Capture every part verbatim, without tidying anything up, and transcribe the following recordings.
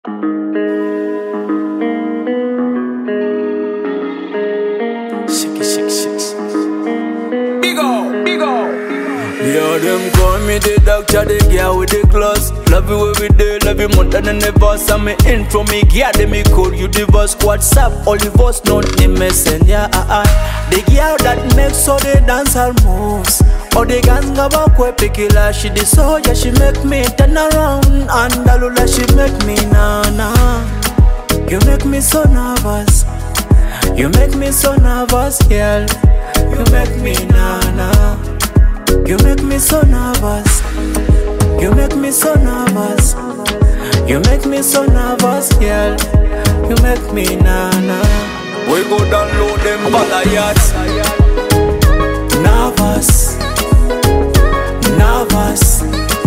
Shake it, shake it, shake it. Big ol', big ol'. Yeah, them call me the doctor, the girl with the gloss. Love you every day, love you more than the boss. I'm in from me, girl, let me call you divorce. WhatsApp, all the voice, not the messenger. Uh, uh. The girl that makes all the dancer moves. All the ganga bakwe pikila, she the soldier, she make me turn around. And Dalula, she make me na na. You make me so nervous. You make me so nervous, girl. You make me na na. You make me so nervous. You make me so nervous. You make me so nervous, girl. You make me na na. We go download them ballads. Nervous, nervous,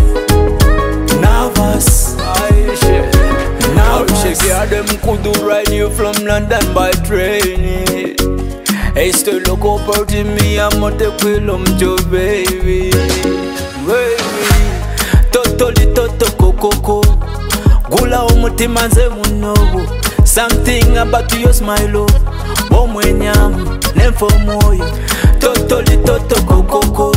nervous. Aye, shit. Nervous. She got them could do ride you from London by train. Hey, still look up to me, I'm on the quillum to baby. Baby, totally toto coco. Gula umutima nze munobo. Something about your smile, oh mwenyam, nemfo moyo. Totally toto coco.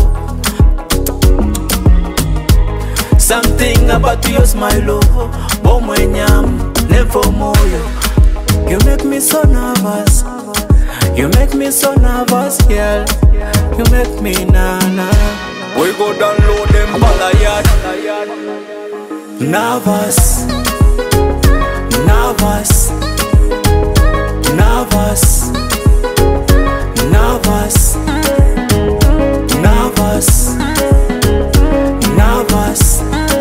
Something about your smile, oh mwenyam, nemfo moyo. You make me so nervous. You make me so nervous, girl. You make me na na. We go download them ballads. Nervous, nervous, nervous, nervous, nervous, nervous,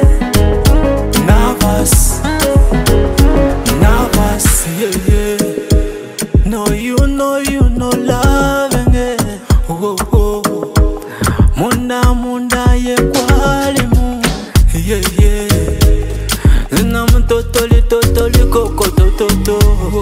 nervous, nervous. Yeah, yeah. No, you know, you know, loving it. Oh, oh, oh. Munda, munda, ye kwali mu. Yeah, yeah. Zina mu totally, totally, koko, toto.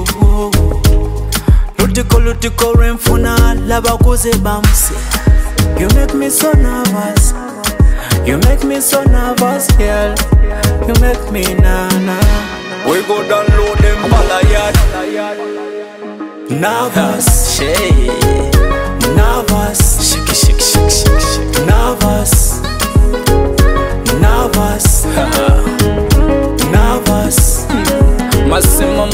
Lutiko, lutiko, renfuna, laba kuze bamse. You make me so nervous. You make me so nervous, girl. You make me na na. We go download them ballads. Nervous, shake, nervous, shake it, shake, shake, shake, shake. Nervous, nervous, nervous. Maximum